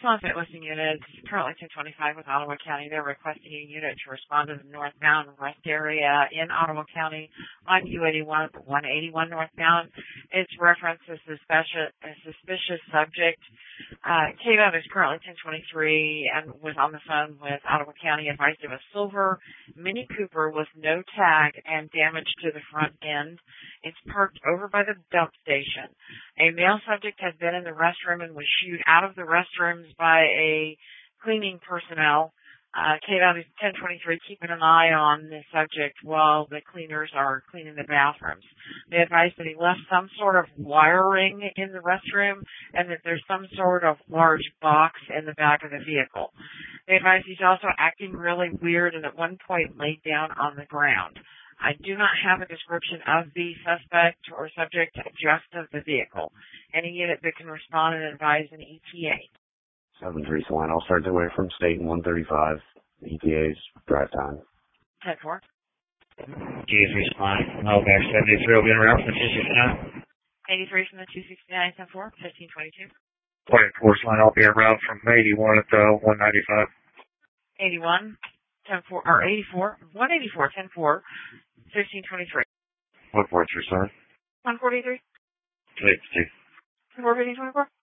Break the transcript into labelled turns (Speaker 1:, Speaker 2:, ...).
Speaker 1: on-site listing units, currently 1025 with Ottawa County. They're requesting a unit to respond to the northbound rest area in Ottawa County on U81 181 northbound. It's referenced as a suspicious subject. KDOT is currently 1023 and was on the phone with Ottawa County, advised of a silver Mini Cooper with no tag and damage to the front end. It's parked over by the dump station. A male subject has been in the restroom and was shooed out of the restrooms by a cleaning personnel. KDOT is 1023 keeping an eye on the subject while the cleaners are cleaning the bathrooms. They advised that he left some sort of wiring in the restroom and that there's some sort of large box in the back of the vehicle. They advised he's also acting really weird and at one point laid down on the ground. I do not have a description of the suspect or subject, just of the vehicle. Any unit that can respond and advise an ETA.
Speaker 2: 731. I'll start the way from state in 135. ETA's drive time.
Speaker 1: 10-4.
Speaker 3: GS respond. Back 73 will be en route from 269.
Speaker 1: 83 from the 269, 10-4, 1522.
Speaker 3: 44 line, I'll be en route from 81 at 195.
Speaker 1: 81, 10-4, or 84, 184, 10-4, 1523.
Speaker 2: 143, sorry.
Speaker 1: 143.
Speaker 3: 282.
Speaker 1: 415, 24.